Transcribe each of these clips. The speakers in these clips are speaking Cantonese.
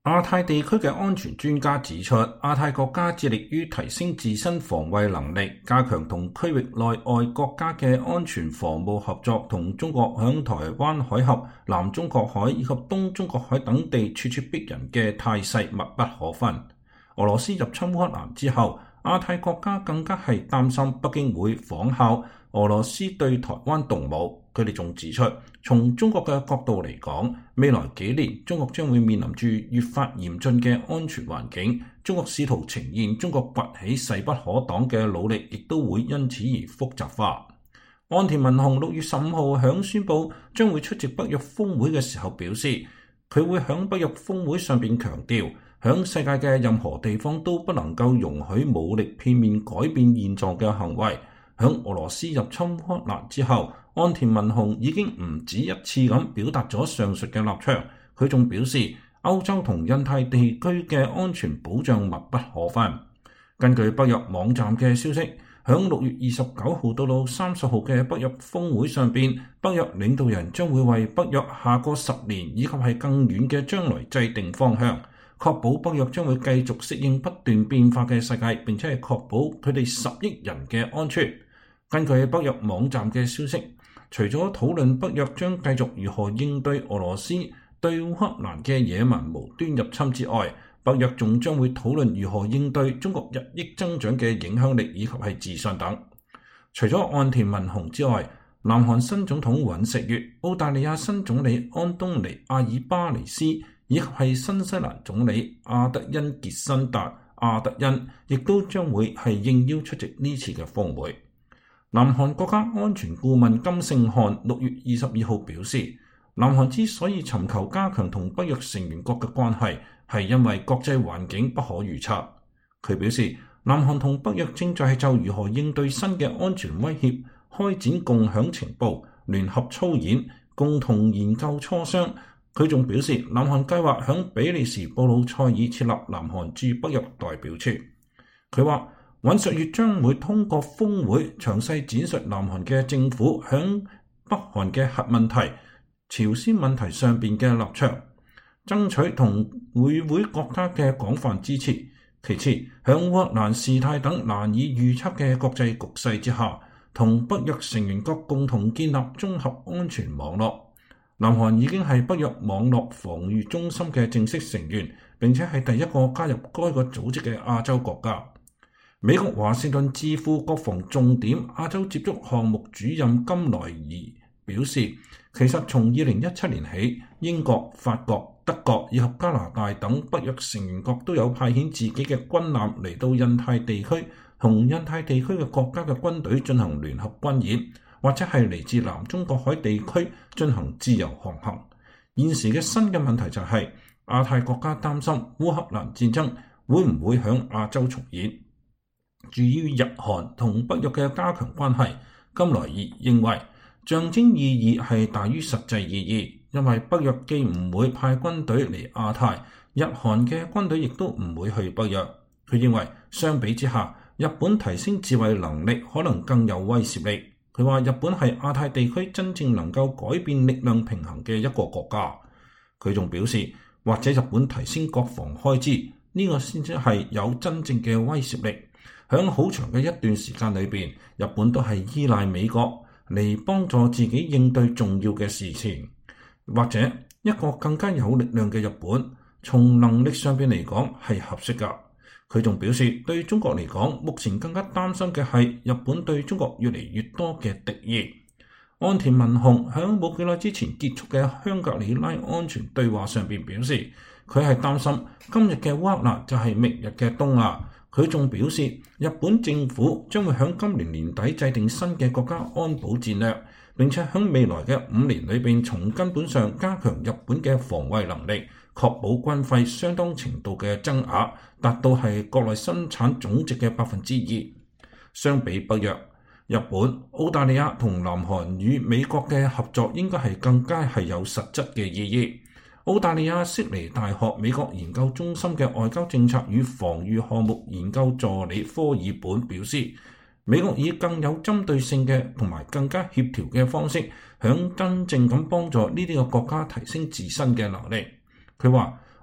亞太地區嘅安全專家指出，亞太國家致力於提升自身防衛能力，加強同區域內外國家嘅安全防務合作，同中國響台灣海峽、南中國海以及東中國海等地咄咄逼人嘅態勢密不可分。俄羅斯入侵烏克蘭之後，亞太國家更加係擔心北京會仿效俄羅斯對台灣動武。佢哋仲指出，從中國嘅角度嚟講，未來幾年中國將會面臨住越發嚴峻嘅安全環境。中國試圖呈現中國崛起勢不可擋嘅努力，亦都會因此而複雜化。岸田文雄6月15號響宣布將會出席北約峰會嘅時候表示，佢會響北約峰會上邊強調，響世界嘅任何地方都不能夠容許武力片面改變現狀嘅行為。響俄羅斯入侵烏克蘭之後，岸田文雄已經唔止一次咁表達咗上述嘅立場。佢仲表示，歐洲同印太地區嘅安全保障密不可分。根據北約網站嘅消息，響6月29號到30號嘅北約峰會上邊，北約領導人將會為北約下個10年以及係更遠嘅將來制定方向，確保北約將會繼續適應不斷變化嘅世界，並且係確保佢哋10億人嘅安全。根據北約網站嘅消息，除咗討論北約將繼續如何應對俄羅斯對烏克蘭嘅野蠻無端入侵之外，北約仲將會討論如何應對中國日益增長嘅影響力以及係自信等。除咗岸田文雄之外，南韓新總統尹錫悅、澳大利亞新總理安東尼阿爾巴尼斯以及係新西蘭總理阿德恩傑辛達阿德恩，亦都將會係應邀出席呢次嘅峰會。南韓國家安全顧問金聖漢6月22號表示，南韓之所以尋求加強同北約成員國嘅關係，係因為國際環境不可預測。佢表示，南韓同北約正在就如何應對新嘅安全威脅開展共享情報、聯合操演、共同研究磋商。佢仲表示，南韓計劃響比利時布魯塞爾設立南韓駐北約代表處。佢話，尹錫悅將會通過峰會詳細展述南韓嘅政府響北韓嘅核問題、朝鮮問題上邊嘅立場，爭取同與會國家嘅廣泛支持。其次，響烏克蘭事態等難以預測嘅國際局勢之下，同北約成員國共同建立綜合安全網絡。南韓已經係北約網絡防禦中心嘅正式成員，並且係第一個加入該個組織嘅亞洲國家。美國華盛頓智庫國防重點亞洲接觸項目主任金萊爾表示，其實從2017年起，英國、法國、德國以及加拿大等北約成員國都有派遣自己嘅軍艦嚟到印太地區，同印太地區嘅國家嘅軍隊進行聯合軍演，或者係嚟自南中國海地區進行自由航行。現時嘅新嘅問題就係，亞太國家擔心烏克蘭戰爭會唔會響亞洲重演。至於日韓同北約嘅加強關係，金萊爾認為象徵意義係大於實際意義，因為北約既唔會派軍隊嚟亞太，日韓嘅軍隊亦都唔會去北約。佢認為相比之下，日本提升自衛能力可能更有威懾力。佢話日本係亞太地區真正能夠改變力量平衡嘅一個國家。佢仲表示，或者日本提升國防開支，呢個先至係有真正嘅威懾力。響好長嘅一段時間裏邊，日本都係依賴美國嚟幫助自己應對重要嘅事情，或者一個更加有力量嘅日本，從能力上邊嚟講係合適㗎。佢仲表示，對中國嚟講，目前更加擔心嘅係日本對中國越嚟越多嘅敵意。岸田文雄響冇幾耐之前結束嘅香格里拉安全對話上邊表示，佢係擔心今日嘅烏克蘭就係明日嘅東亞。佢仲表示，日本政府將會喺今年年底制定新嘅國家安保戰略，並且喺未來嘅5年裏邊從根本上加強日本嘅防衛能力，確保軍費相當程度嘅增額，達到係國內生產總值嘅2%。相比北約，日本、澳大利亞同南韓與美國嘅合作應該係更加係有實質嘅意義。澳大利亞悉尼大學美國研究中心嘅外交政策與防禦項目研究助理科爾本表示，美國以更有針對性嘅同埋更加協調嘅方式，響真正咁幫助呢啲個國家提升自身嘅能力。佢話，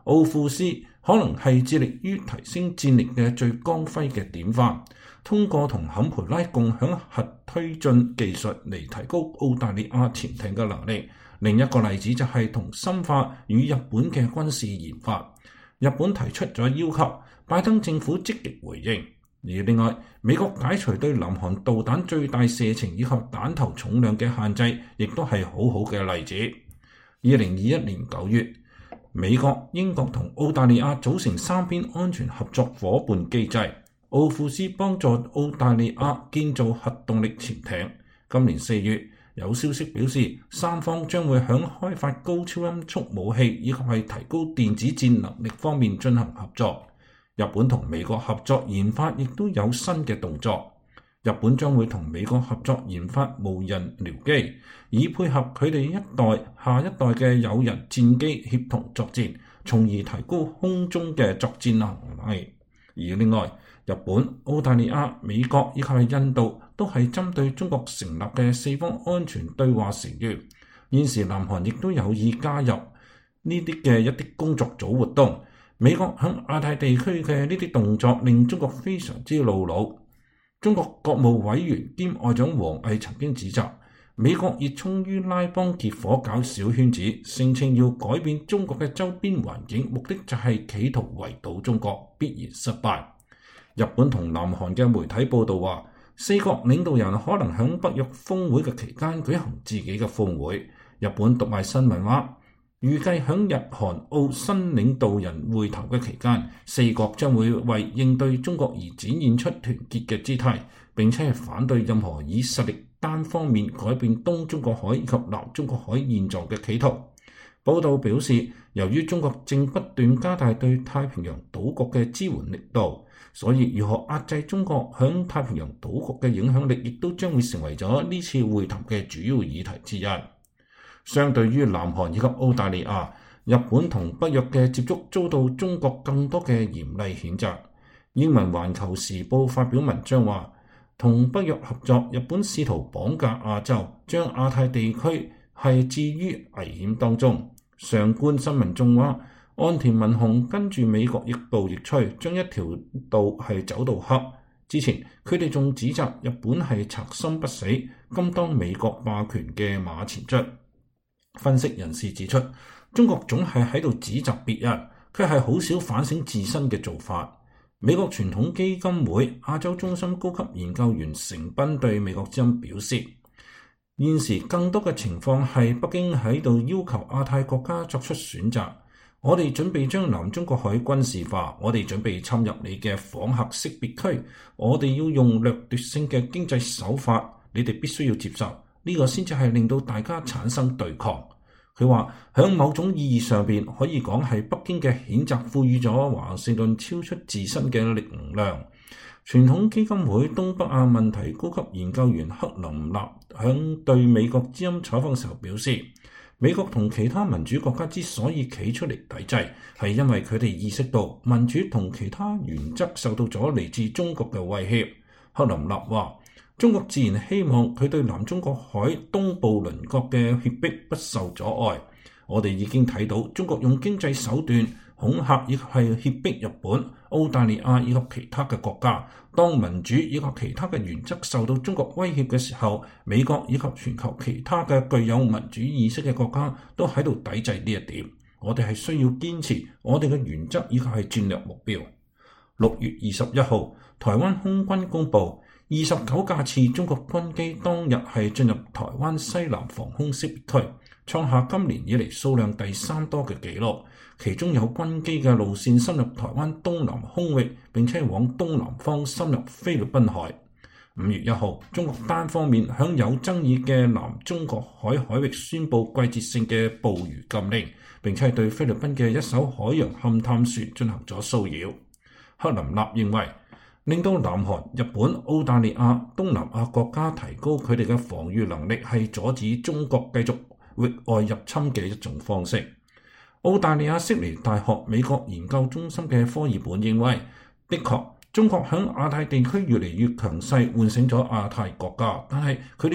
奧庫斯可能係致力於提升戰力嘅最光輝嘅典範，通過同坎培拉共享核推進技術嚟提高澳大利亞潛艇嘅能力。另一個例子就係同深化與日本嘅軍事研發。日本提出咗要求，拜登政府積極回應。而另外，美國解除對南韓導彈最大射程以及彈頭重量嘅限制，亦都係好好嘅例子。2021年9月，美國、英國同澳大利亞組成三邊安全合作夥伴機制，奧庫斯幫助澳大利亞建造核動力潛艇。今年4月，有消息表示，三方將會響開發高超音速武器以及係提高電子戰能力方面進行合作。日本同美國合作研發亦都有新嘅動作。日本將會同美國合作研發無人僚機，以配合佢哋下一代嘅有人戰機協同作戰，從而提高空中嘅作戰能力。而另外，日本、澳大利亞、美國以及係印度都係針對中國成立嘅四方安全對話成員。現時南韓亦都有意加入呢啲嘅一啲工作組活動。美國響亞太地區嘅呢啲動作令中國非常之惱怒。中國國務委員兼外長王毅曾經指責美國熱衷於拉幫結夥搞小圈子，聲稱要改變中國嘅周邊環境，目的就係企圖圍堵中國，必然失敗。日本同南韓嘅媒體報道話，四國領導人可能響北約峰會嘅期間舉行自己嘅峰會。日本讀賣新聞話，預計響日韓澳新領導人會談嘅期間，四國將會為應對中國而展現出團結嘅姿態，並且係反對任何以實力單方面改變東中國海以及南中國海現狀嘅企圖。報道表示，由於中國正不斷加大對太平洋島國嘅支援力度，所以如何壓制中國響太平洋島國嘅影響力，亦都將會成為咗呢次會談嘅主要議題之一。相對於南韓以及澳大利亞，日本同北約嘅接觸遭到中國更多嘅嚴厲譴責。英文《環球時報》發表文章話，同北約合作，日本試圖綁架亞洲，將亞太地區係置於危險當中。上官新聞仲話，岸田文雄跟住美國亦步亦趨，將一條道係走到黑。之前佢哋仲指責日本係賊心不死，甘當美國霸權嘅馬前卒。分析人士指出，中國總係喺度指責別人，佢係好少反省自身嘅做法。美國傳統基金會亞洲中心高級研究員成斌對美國之音表示，現時更多嘅情況係北京喺度要求亞太國家作出選擇。我哋準備將南中國海軍事化，我哋準備侵入你嘅訪客識別區，我哋要用掠奪性嘅經濟手法，你哋必須要接受。呢個先至係令到大家產生對抗。佢話喺某種意義上邊可以講係北京嘅譴責賦予咗華盛頓超出自身嘅力能量。傳統基金會東北亞問題高級研究員克林納響對美國之音採訪時候表示，美國同其他民主國家之所以企出嚟抵制，係因為佢哋意識到民主同其他原則受到咗嚟自中國嘅威脅。克林納話，中國自然希望佢對南中國海東部鄰國嘅脅迫不受阻礙。我哋已經睇到中國用經濟手段恐嚇亦係脅迫日本、澳大利亞以及其他嘅國家。當民主以及其他嘅原則受到中國威脅嘅時候，美國以及全球其他嘅具有民主意識嘅國家都喺度抵制呢一點。我哋係需要堅持我哋嘅原則以及係戰略目標。6月21號，台灣空軍公佈29架次中國軍機當日係進入台灣西南防空識別區，創下今年以嚟數量第3多嘅紀錄。其中有軍機嘅路線深入台灣東南空域，並且往東南方深入菲律賓海。5月1號，中國單方面向有爭議嘅南中國海海域宣布季節性嘅捕魚禁令，並且對菲律賓嘅一艘海洋勘探船進行咗騷擾。克林納認為，令到南韓、日本、澳大利亞、東南亞國家提高佢哋嘅防禦能力，係阻止中國繼續域外入侵嘅一種方式。澳大利亞悉尼大學美國研究中心嘅科爾本認為，的確中國響亞太地區越嚟越強勢，喚醒咗亞太國家，但係佢哋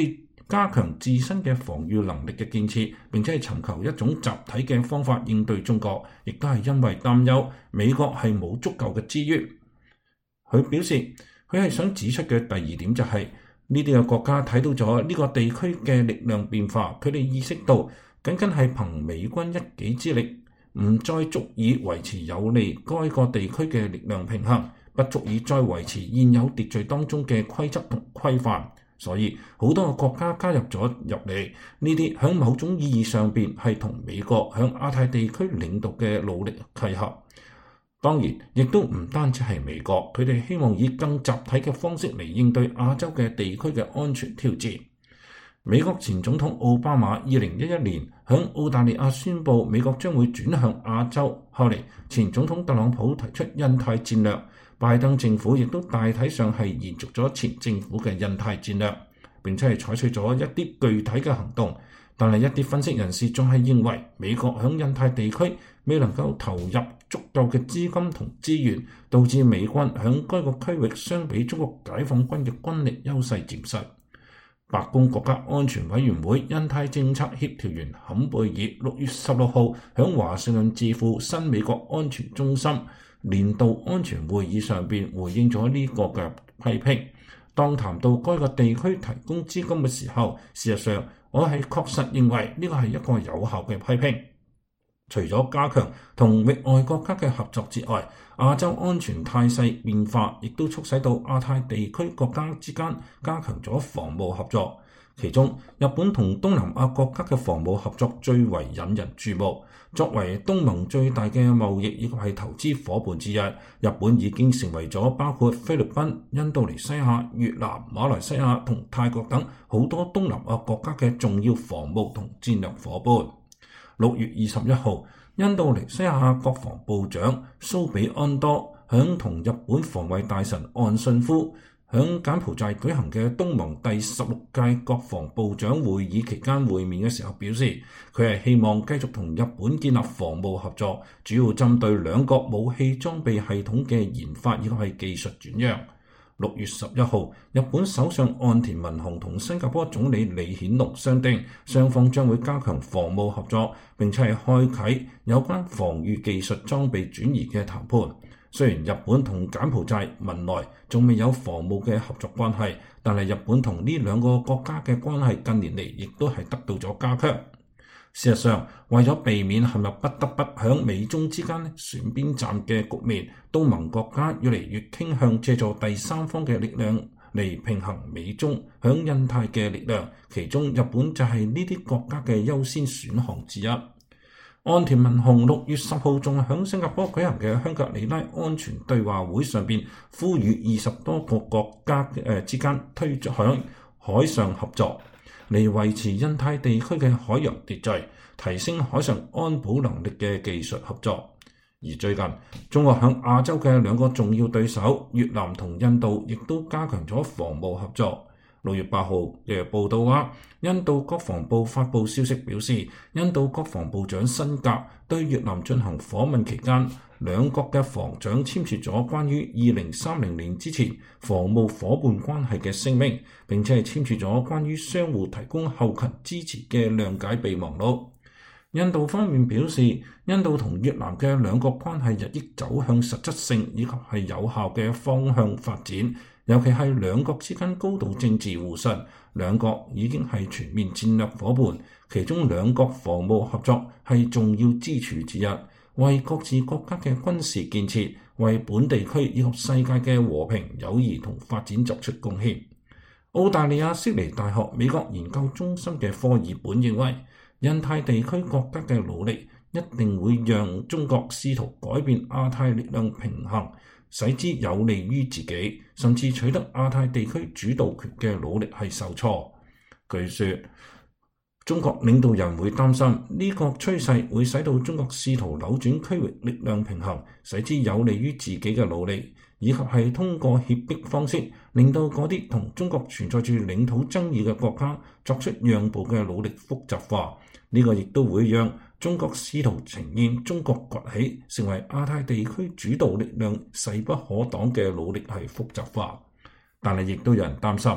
加強自身嘅防禦能力嘅建設，並且係尋求一種集體嘅方法應對中國，亦都係因為擔憂美國係冇足夠嘅資源。佢表示，佢係想指出嘅第二點就係呢啲嘅國家睇到咗呢個地區嘅力量變化，佢哋意識到僅僅係憑美軍一己之力唔再足以維持有利該個地區嘅力量平衡，不足以再維持現有秩序當中嘅規則同規範。所以好多個國家加入嚟，呢啲喺某種意義上邊係同美國喺亞太地區領導嘅努力契合。當然，亦都唔單止係美國，佢哋希望以更集體嘅方式嚟應對亞洲嘅地區嘅安全挑戰。美國前總統奧巴馬2011年喺澳大利亞宣布美國將會轉向亞洲，後嚟前總統特朗普提出印太戰略，拜登政府亦都大體上係延續咗前政府嘅印太戰略，並且係採取咗一啲具體嘅行動。但係一啲分析人士仲係認為美國喺印太地區未能夠投入足夠嘅資金同資源，導致美軍喺該個區域相比中國解放軍嘅軍力優勢漸失。白宮國家安全委員會印太政策協調員坎貝爾6月16號喺華盛頓智庫新美國安全中心年度安全會議上邊回應咗呢個嘅批評。當談到該個地區提供資金嘅時候，事實上我係確實認為呢個係一個有效嘅批評。除咗加強同域外國家嘅合作之外，亞洲安全態勢變化亦都促使到亞太地區國家之間加強咗防務合作。其中，日本同東南亞國家嘅防務合作最為引人注目。作為東盟最大嘅貿易以及係投資夥伴之一，日本已經成為咗包括菲律賓、印度尼西亞、越南、馬來西亞同泰國等好多東南亞國家嘅重要防務同戰略夥伴。6月21號，印度尼西亞國防部長蘇比安多響同日本防衛大臣岸信夫響柬埔寨舉行嘅東盟第16屆國防部長會議期間會面嘅時候表示，佢係希望繼續同日本建立防務合作，主要針對兩國武器裝備系統嘅研發以及係技術轉讓。6月11號，日本首相岸田文雄同新加坡總理李顯龍商定，雙方將會加強防務合作，並且係開啟有關防禦技術裝備轉移嘅談判。雖然日本同柬埔寨文萊仲未有防務嘅合作關係，但係日本同呢兩個國家嘅關係近年嚟亦都係得到咗加強。事實上，為咗避免陷入不得不響美中之間選邊站嘅局面，東盟國家越嚟越傾向借助第三方嘅力量嚟平衡美中響印太嘅力量，其中日本就係呢啲國家嘅優先選項之一。岸田文雄6月10號仲喺新加坡舉行嘅香格里拉安全對話會上邊，呼籲20多個國家之間推進海上合作，嚟維持印太地區嘅海洋秩序，提升海上安保能力嘅技術合作。而最近，中國響亞洲嘅兩個重要對手越南同印度，亦都加強咗防務合作。6月8號嘅報道話，印度國防部發布消息表示，印度國防部長辛格對越南進行訪問期間，兩國嘅防長簽署咗關於2030年之前防務夥伴關係嘅聲明，並且係簽署咗關於相互提供後勤支持嘅諒解備忘錄。印度方面表示，印度同越南嘅兩國關係日益走向實質性以及係有效嘅方向發展，尤其係兩國之間高度政治互信，兩國已經係全面戰略夥伴，其中兩國防務合作係重要支柱之一，為各自國家嘅軍事建設、為本地區以及世界嘅和平、友誼同發展作出貢獻。澳大利亞悉尼大學美國研究中心嘅科爾本認為，印太地區國家嘅努力一定會讓中國試圖改變亞太力量平衡，使之有利於自己，甚至取得亞太地區主導權嘅努力係受挫。據說，中國領導人會擔心呢個趨勢會使到中國試圖扭轉區域力量平衡，使之有利於自己嘅努力，以及係通過脅迫方式，令到嗰啲同中國存在住領土爭議嘅國家作出讓步嘅努力複雜化。呢個亦都會讓中國試圖呈現中國崛起成為亞太地區主導力量勢不可擋嘅努力係複雜化。但係亦都有人擔心，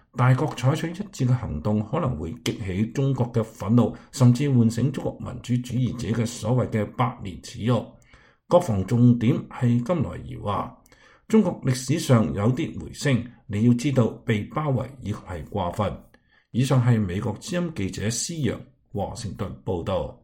大國採取一致嘅行動，可能會激起中國嘅憤怒，甚至喚醒中國民主主義者嘅所謂嘅百年恥辱。國防重點係甘來儀話：中國歷史上有啲回聲，你要知道被包圍已係過分。以上係美國之音記者施陽華盛頓報道。